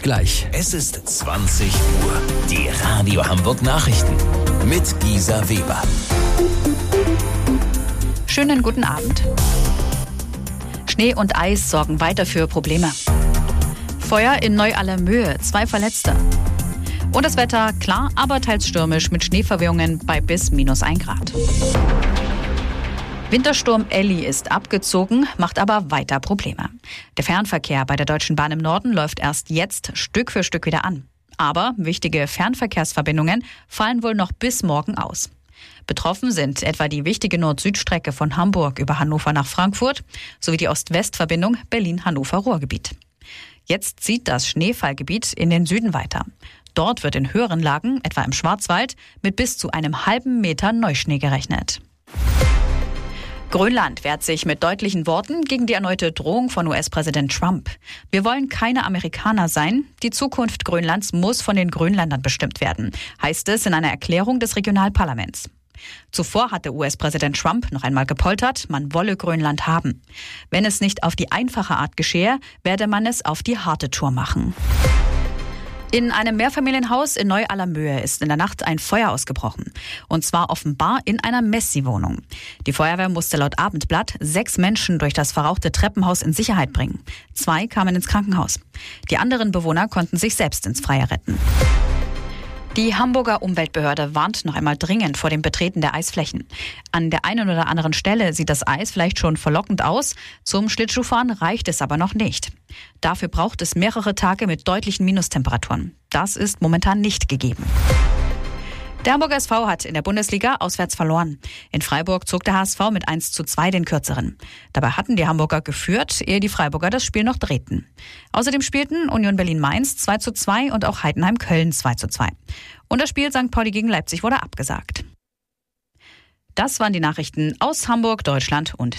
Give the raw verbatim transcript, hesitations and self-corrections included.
gleich. Es ist zwanzig Uhr. Die Radio Hamburg Nachrichten mit Gisa Weber. Schönen guten Abend. Schnee und Eis sorgen weiter für Probleme. Feuer in Neu-Allermöhe, zwei Verletzte. Und das Wetter klar, aber teils stürmisch mit Schneeverwehungen bei bis minus ein Grad. Wintersturm Elli ist abgezogen, macht aber weiter Probleme. Der Fernverkehr bei der Deutschen Bahn im Norden läuft erst jetzt Stück für Stück wieder an. Aber wichtige Fernverkehrsverbindungen fallen wohl noch bis morgen aus. Betroffen sind etwa die wichtige Nord-Süd-Strecke von Hamburg über Hannover nach Frankfurt sowie die Ost-West-Verbindung Berlin-Hannover-Ruhrgebiet. Jetzt zieht das Schneefallgebiet in den Süden weiter. Dort wird in höheren Lagen, etwa im Schwarzwald, mit bis zu einem halben Meter Neuschnee gerechnet. Grönland wehrt sich mit deutlichen Worten gegen die erneute Drohung von U S-Präsident Trump. Wir wollen keine Amerikaner sein. Die Zukunft Grönlands muss von den Grönländern bestimmt werden, heißt es in einer Erklärung des Regionalparlaments. Zuvor hatte U S-Präsident Trump noch einmal gepoltert, man wolle Grönland haben. Wenn es nicht auf die einfache Art geschehe, werde man es auf die harte Tour machen. In einem Mehrfamilienhaus in Neu-Allermöhe ist in der Nacht ein Feuer ausgebrochen. Und zwar offenbar in einer Messi-Wohnung. Die Feuerwehr musste laut Abendblatt sechs Menschen durch das verrauchte Treppenhaus in Sicherheit bringen. Zwei kamen ins Krankenhaus. Die anderen Bewohner konnten sich selbst ins Freie retten. Die Hamburger Umweltbehörde warnt noch einmal dringend vor dem Betreten der Eisflächen. An der einen oder anderen Stelle sieht das Eis vielleicht schon verlockend aus. Zum Schlittschuhfahren reicht es aber noch nicht. Dafür braucht es mehrere Tage mit deutlichen Minustemperaturen. Das ist momentan nicht gegeben. Der Hamburger S V hat in der Bundesliga auswärts verloren. In Freiburg zog der H S V mit eins zu zwei den kürzeren. Dabei hatten die Hamburger geführt, ehe die Freiburger das Spiel noch drehten. Außerdem spielten Union Berlin-Mainz zwei zu zwei und auch Heidenheim-Köln zwei zu zwei. Und das Spiel Sankt Pauli gegen Leipzig wurde abgesagt. Das waren die Nachrichten aus Hamburg, Deutschland und